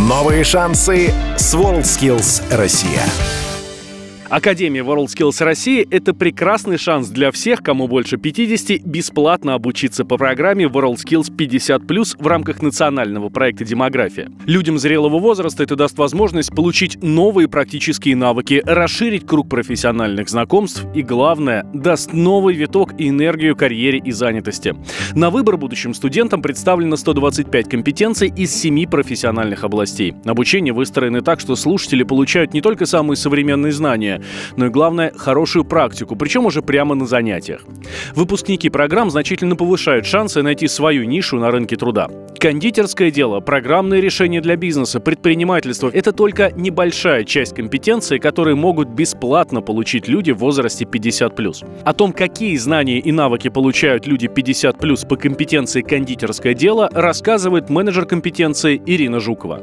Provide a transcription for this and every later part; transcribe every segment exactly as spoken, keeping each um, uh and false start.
Новые шансы с WorldSkills Россия. Академия WorldSkills России – это прекрасный шанс для всех, кому больше пятидесяти, бесплатно обучиться по программе WorldSkills пятьдесят плюс в рамках национального проекта «Демография». Людям зрелого возраста это даст возможность получить новые практические навыки, расширить круг профессиональных знакомств и, главное, даст новый виток и энергию карьере и занятости. На выбор будущим студентам представлено сто двадцать пять компетенций из семи профессиональных областей. Обучение выстроено так, что слушатели получают не только самые современные знания, но и, главное, хорошую практику, причем уже прямо на занятиях. Выпускники программ значительно повышают шансы найти свою нишу на рынке труда. Кондитерское дело, программные решения для бизнеса, предпринимательство – это только небольшая часть компетенций, которые могут бесплатно получить люди в возрасте пятьдесят плюс. О том, какие знания и навыки получают люди пятьдесят плюс по компетенции кондитерское дело, рассказывает менеджер компетенции Ирина Жукова.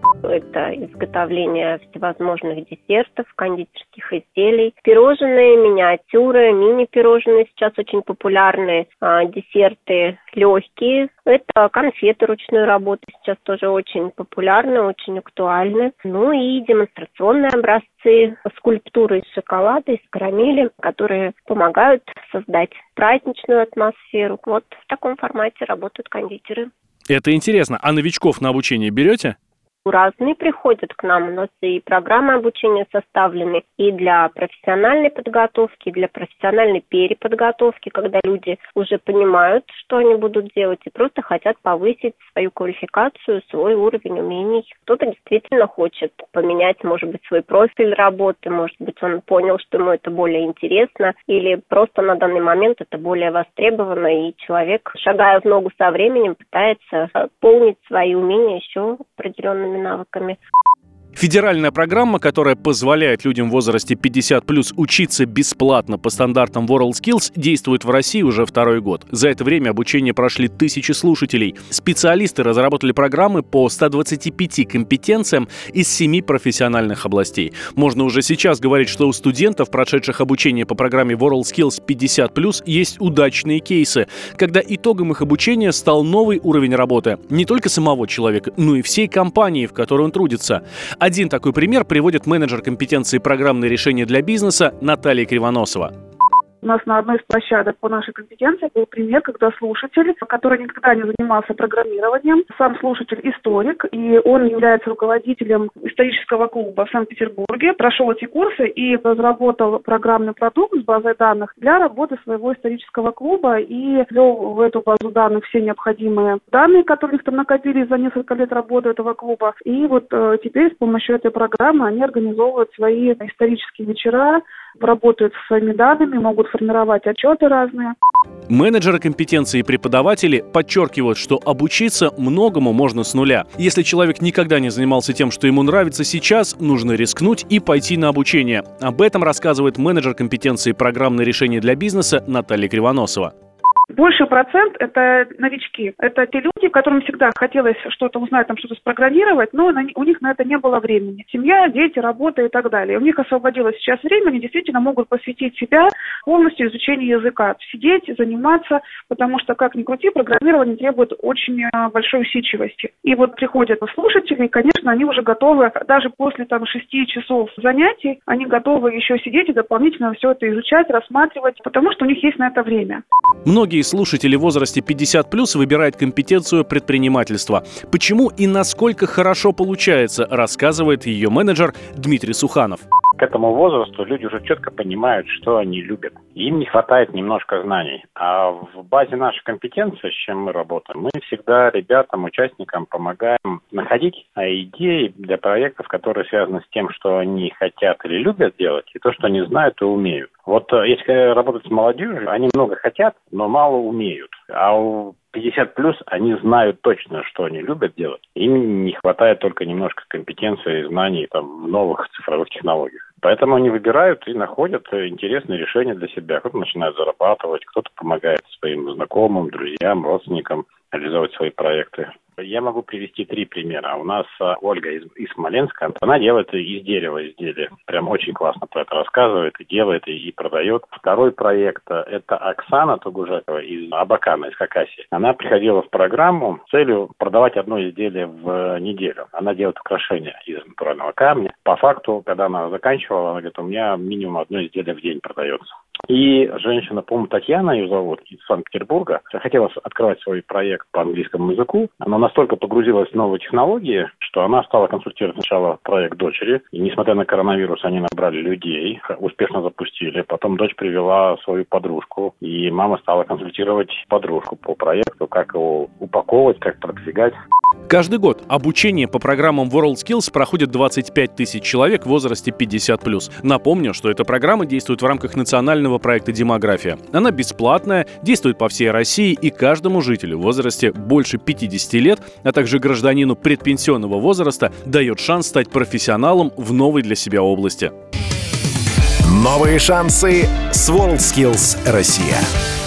Это изготовление всевозможных десертов, кондитерских изделий, пирожные, миниатюры, мини-пирожные сейчас очень популярные, а, десерты легкие. Это конфеты ручной работы, сейчас тоже очень популярны, очень актуальны. Ну и демонстрационные образцы, скульптуры из шоколада, из карамели, которые помогают создать праздничную атмосферу. Вот в таком формате работают кондитеры. Это интересно. А новичков на обучение берете? Разные приходят к нам, у нас и программы обучения составлены и для профессиональной подготовки, и для профессиональной переподготовки, когда люди уже понимают, что они будут делать, и просто хотят повысить свою квалификацию, свой уровень умений. Кто-то действительно хочет поменять, может быть, свой профиль работы, может быть, он понял, что ему это более интересно, или просто на данный момент это более востребовано, и человек, шагая в ногу со временем, пытается полнить свои умения еще определенными навыками. Федеральная программа, которая позволяет людям в возрасте пятьдесят плюс учиться бесплатно по стандартам WorldSkills, действует в России уже второй год. За это время обучение прошли тысячи слушателей. Специалисты разработали программы по ста двадцати пяти компетенциям из семи профессиональных областей. Можно уже сейчас говорить, что у студентов, прошедших обучение по программе WorldSkills пятьдесят плюс, есть удачные кейсы, когда итогом их обучения стал новый уровень работы не только самого человека, но и всей компании, в которой он трудится. Один такой пример приводит менеджер компетенции программные решения для бизнеса Наталья Кривоносова. У нас на одной из площадок по нашей компетенции был пример, когда слушатель, который никогда не занимался программированием, сам слушатель историк, и он является руководителем исторического клуба в Санкт-Петербурге, прошел эти курсы и разработал программный продукт с базой данных для работы своего исторического клуба и ввел в эту базу данных все необходимые данные, которые там накопились за несколько лет работы этого клуба. И вот э, теперь с помощью этой программы они организовывают свои исторические вечера, работают со своими данными, могут формировать отчеты разные. Менеджеры компетенции и преподаватели подчеркивают, что обучиться многому можно с нуля. Если человек никогда не занимался тем, что ему нравится сейчас, нужно рискнуть и пойти на обучение. Об этом рассказывает менеджер компетенции программные решения для бизнеса Наталья Кривоносова. Больший процент – это новички. Это те люди, которым всегда хотелось что-то узнать, там что-то спрограммировать, но на, у них на это не было времени. Семья, дети, работа и так далее. У них освободилось сейчас время, они действительно могут посвятить себя полностью изучению языка. Сидеть, заниматься, потому что, как ни крути, программирование требует очень большой усидчивости. И вот приходят слушатели, и, конечно, они уже готовы, даже после там, шести часов занятий, они готовы еще сидеть и дополнительно все это изучать, рассматривать, потому что у них есть на это время. Многие слушатели в возрасте пятьдесят плюс выбирают компетенцию предпринимательства. Почему и насколько хорошо получается, рассказывает ее менеджер Дмитрий Суханов. К этому возрасту люди уже четко понимают, что они любят. Им не хватает немножко знаний. А в базе нашей компетенции, с чем мы работаем, мы всегда ребятам, участникам помогаем находить идеи для проектов, которые связаны с тем, что они хотят или любят делать, и то, что они знают и умеют. Вот если работать с молодежью, они много хотят, но мало умеют. А у пятьдесят плюс они знают точно, что они любят делать. Им не хватает только немножко компетенции и знаний там, в новых цифровых технологиях. Поэтому они выбирают и находят интересные решения для себя. Кто-то начинает зарабатывать, кто-то помогает своим знакомым, друзьям, родственникам. реализовывать свои проекты. Я могу привести три примера. У нас Ольга из, из Смоленска, она делает из дерева изделия. Прям очень классно про это рассказывает, и делает, и, и продает. Второй проект – это Оксана Тугужакова из Абакана, из Хакасии. Она приходила в программу с целью продавать одно изделие в неделю. Она делает украшения из натурального камня. По факту, когда она заканчивала, она говорит, у меня минимум одно изделие в день продается. И женщина, по-моему, Татьяна ее зовут, из Санкт-Петербурга, хотела открывать свой проект по английскому языку. Она настолько погрузилась в новые технологии, что она стала консультировать сначала проект дочери. И несмотря на коронавирус, они набрали людей, успешно запустили. Потом дочь привела свою подружку, и мама стала консультировать подружку по проекту, как его упаковывать, как продвигать. Каждый год обучение по программам WorldSkills проходит двадцать пять тысяч человек в возрасте пятьдесят плюс. Напомню, что эта программа действует в рамках национального проекта «Демография». Она бесплатная, действует по всей России, и каждому жителю в возрасте больше пятидесяти лет, а также гражданину предпенсионного возраста дает шанс стать профессионалом в новой для себя области. Новые шансы с WorldSkills Россия.